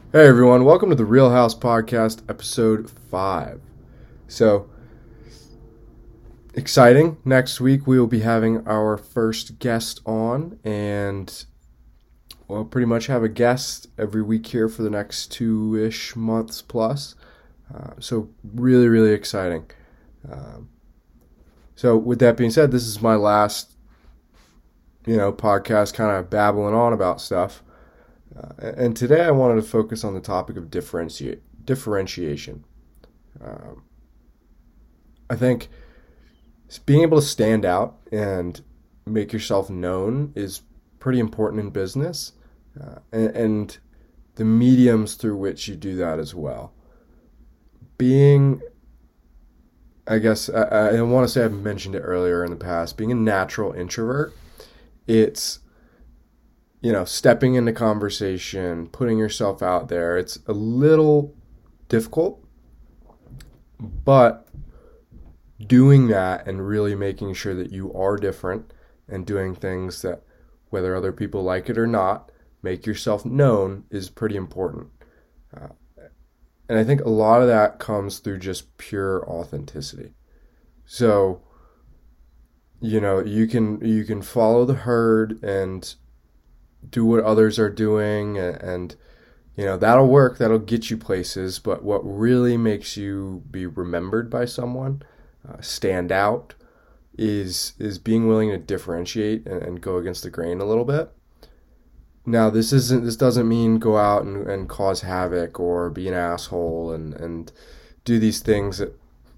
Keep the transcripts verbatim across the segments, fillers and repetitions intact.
Hey everyone, welcome to the Real House Podcast, episode five. So, exciting. Next week we will be having our first guest on, and we'll pretty much have a guest every week here for the next two-ish months plus. Uh, so, really, really exciting. Um, so, with that being said, this is my last, you know, podcast kind of babbling on about stuff. Uh, and today I wanted to focus on the topic of differentiate, differentiation. Um, I think being able to stand out and make yourself known is pretty important in business, uh, and, and the mediums through which you do that as well. Being, I guess, I, I want to say I've mentioned it earlier in the past, being a natural introvert, it's you know, stepping into conversation, putting yourself out there. It's a little difficult, but doing that and really making sure that you are different and doing things that, whether other people like it or not, make yourself known is pretty important. Uh, and I think a lot of that comes through just pure authenticity. So, you know, you can you can follow the herd and do what others are doing, and, and you know that'll work, that'll get you places, but what really makes you be remembered by someone, uh, stand out, is is being willing to differentiate and, and go against the grain a little bit. Now this isn't this doesn't mean go out and, and cause havoc or be an asshole and, and do these things that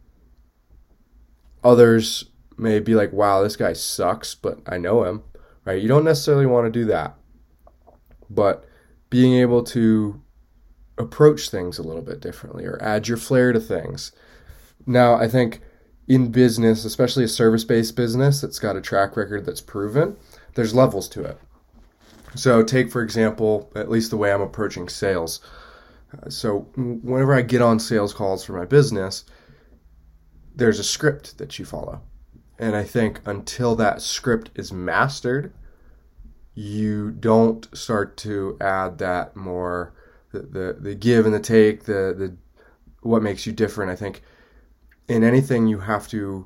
others may be like, wow, this guy sucks, but I know him, right? You don't necessarily want to do that. But being able to approach things a little bit differently or add your flair to things. Now, I think in business, especially a service-based business that's got a track record that's proven, there's levels to it. So take, for example, at least the way I'm approaching sales. Uh, so whenever I get on sales calls for my business, there's a script that you follow. And I think until that script is mastered, you don't start to add that more, the, the, the give and the take, the, the what makes you different. I think in anything you have to,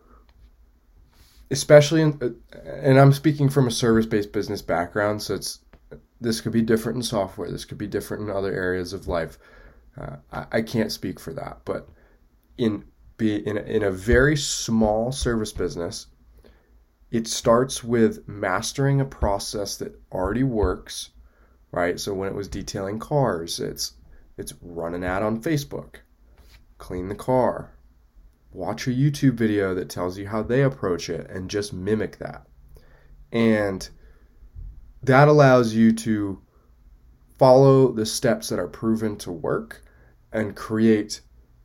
especially in, and I'm speaking from a service-based business background, so it's this could be different in software, this could be different in other areas of life. Uh, I, I can't speak for that, but in be in in a very small service business, it starts with mastering a process that already works, right? So when it was detailing cars, it's it's run an ad on Facebook, clean the car, watch a YouTube video that tells you how they approach it, and just mimic that. And that allows you to follow the steps that are proven to work and create,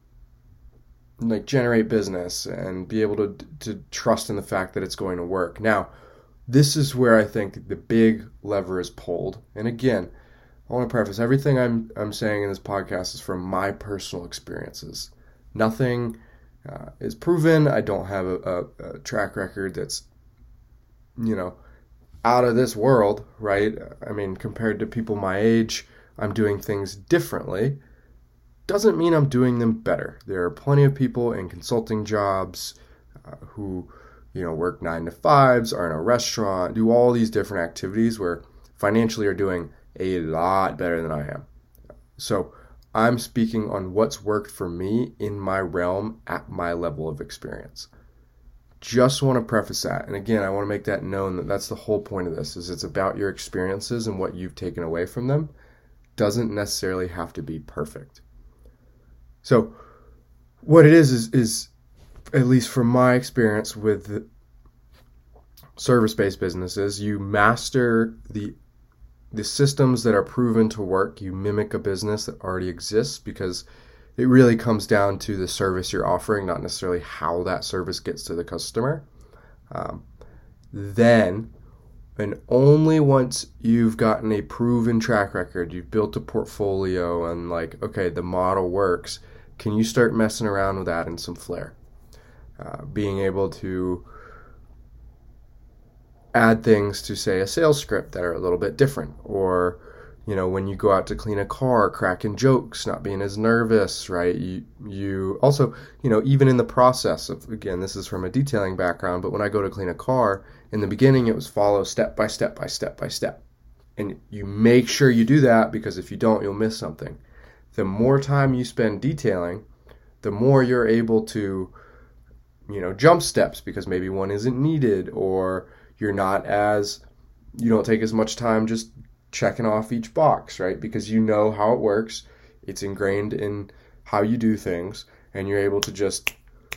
like generate business and be able to to trust in the fact that it's going to work. Now, this is where I think the big lever is pulled. And again, I want to preface everything I'm I'm saying in this podcast is from my personal experiences. Nothing uh, is proven. I don't have a, a, a track record that's, you know, out of this world, right? I mean, compared to people my age, I'm doing things differently. Doesn't mean I'm doing them better. There are plenty of people in consulting jobs uh, who, you know, work nine to fives, are in a restaurant, do all these different activities where financially are doing a lot better than I am. So I'm speaking on what's worked for me in my realm at my level of experience. Just want to preface that. And again, I want to make that known that that's the whole point of this, is it's about your experiences and what you've taken away from them. Doesn't necessarily have to be perfect. So what it is, is, is at least from my experience with service-based businesses, you master the the systems that are proven to work. You mimic a business that already exists, because it really comes down to the service you're offering, not necessarily how that service gets to the customer. Um, then, and only once you've gotten a proven track record, you've built a portfolio and like, okay, the model works, can you start messing around with adding some flair? Uh, being able to add things to, say, a sales script that are a little bit different, or you know, when you go out to clean a car, cracking jokes, not being as nervous, right? You, you also, you know, even in the process of, again, this is from a detailing background, but when I go to clean a car, in the beginning, it was follow step by step by step by step. And you make sure you do that, because if you don't, you'll miss something. The more time you spend detailing, the more you're able to, you know, jump steps, because maybe one isn't needed, or you're not as, you don't take as much time just checking off each box, right? Because you know how it works. It's ingrained in how you do things, and you're able to just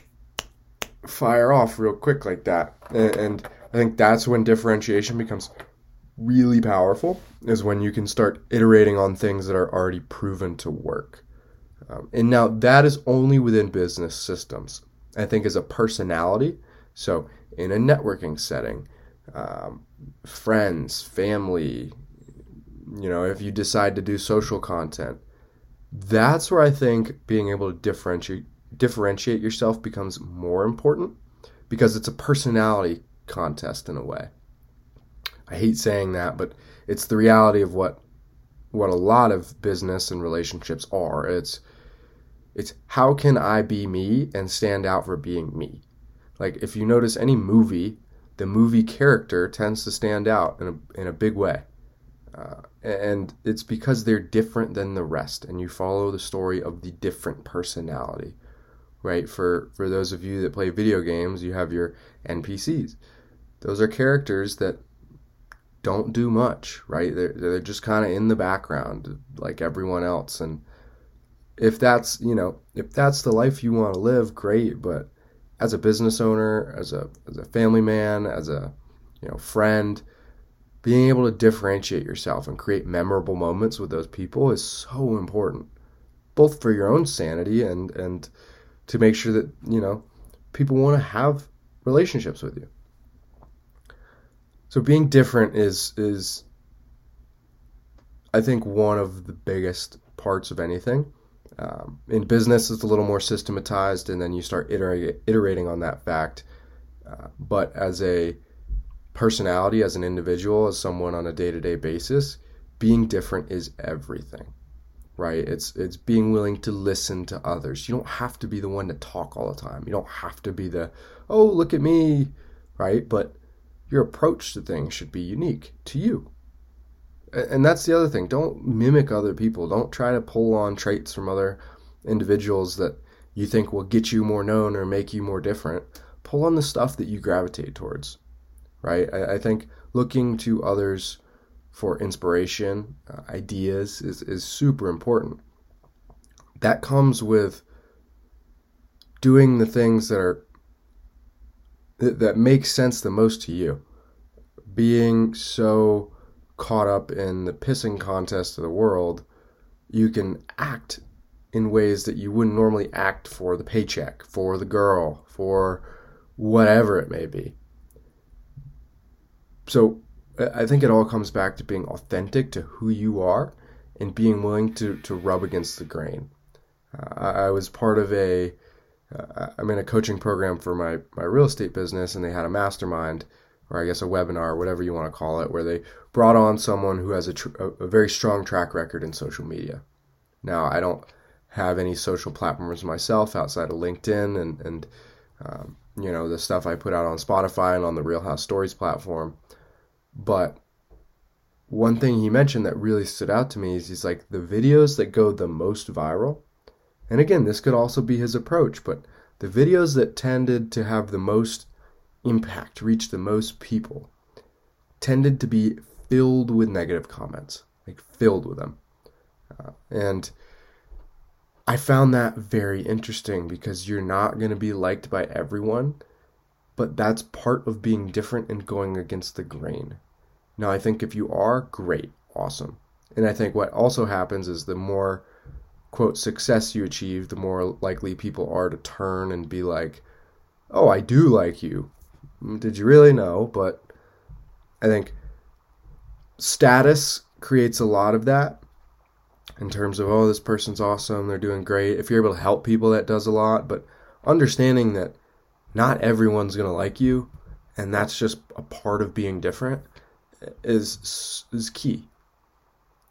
fire off real quick like that. And, and I think that's when differentiation becomes really powerful, is when you can start iterating on things that are already proven to work. Um, and now that is only within business systems. I think as a personality, so in a networking setting, um, friends, family, you know, if you decide to do social content, that's where I think being able to differentiate differentiate yourself becomes more important, because it's a personality contest in a way. I hate saying that, but it's the reality of what what a lot of business and relationships are. It's it's how can I be me and stand out for being me? Like, if you notice any movie, the movie character tends to stand out in a in a big way. Uh, and it's because they're different than the rest, and you follow the story of the different personality, right? For for those of you that play video games, you have your N P Cs. Those are characters that don't do much, right? They're, they're just kind of in the background like everyone else. And if that's, you know, if that's the life you want to live, great. But as a business owner, as a as a family man, as a, you know, friend, being able to differentiate yourself and create memorable moments with those people is so important, both for your own sanity and and to make sure that, you know, people want to have relationships with you. So being different is is I think one of the biggest parts of anything. Um, in business, it's a little more systematized, and then you start iterating, iterating on that fact. Uh, but as a personality, as an individual, as someone on a day-to-day basis, being different is everything, right? It's it's being willing to listen to others. You don't have to be the one to talk all the time. You don't have to be the, oh, look at me, right? But your approach to things should be unique to you. And that's the other thing. Don't mimic other people. Don't try to pull on traits from other individuals that you think will get you more known or make you more different. Pull on the stuff that you gravitate towards, right? I, I think looking to others for inspiration, uh, ideas is, is super important. That comes with doing the things that are that, that make sense the most to you. Being so caught up in the pissing contest of the world, you can act in ways that you wouldn't normally act for the paycheck, for the girl, for whatever it may be. So I think it all comes back to being authentic to who you are and being willing to, to rub against the grain. Uh, I was part of a, uh, I'm in a coaching program for my, my real estate business, and they had a mastermind, or I guess a webinar, whatever you want to call it, where they brought on someone who has a, tr- a very strong track record in social media. Now, I don't have any social platforms myself outside of LinkedIn and, and um, you know, the stuff I put out on Spotify and on the Real House Stories platform. But one thing he mentioned that really stood out to me is he's like, the videos that go the most viral, and again, this could also be his approach, but the videos that tended to have the most impact, reach the most people, tended to be filled with negative comments, like filled with them. Uh, and I found that very interesting, because you're not going to be liked by everyone, but that's part of being different and going against the grain. Now, I think if you are, great, awesome. And I think what also happens is the more, quote, success you achieve, the more likely people are to turn and be like, oh, I do like you. Did you really? No, but I think status creates a lot of that in terms of, oh, this person's awesome, they're doing great. If you're able to help people, that does a lot. But understanding that not everyone's going to like you, and that's just a part of being different, is is key.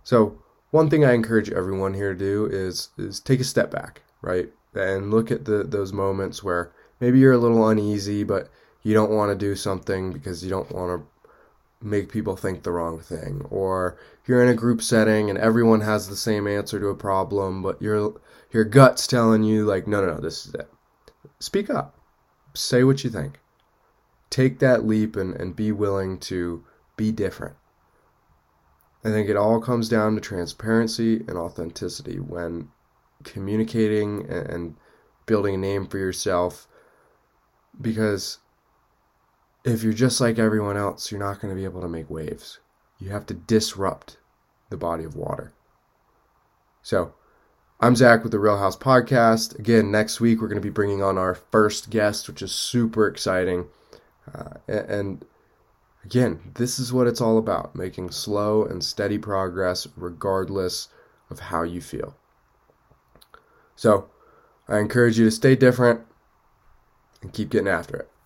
So one thing I encourage everyone here to do is is take a step back, right? And look at the those moments where maybe you're a little uneasy, but you don't want to do something because you don't want to make people think the wrong thing. Or you're in a group setting and everyone has the same answer to a problem, but your your gut's telling you like, no, no, no, this is it. Speak up. Say what you think. Take that leap and, and be willing to be different. I think it all comes down to transparency and authenticity when communicating and, and building a name for yourself, because if you're just like everyone else, you're not going to be able to make waves. You have to disrupt the body of water. So, I'm Zach with the Real House Podcast. Again, next week we're going to be bringing on our first guest, which is super exciting. Uh, and again, this is what it's all about, making slow and steady progress regardless of how you feel. So, I encourage you to stay different and keep getting after it.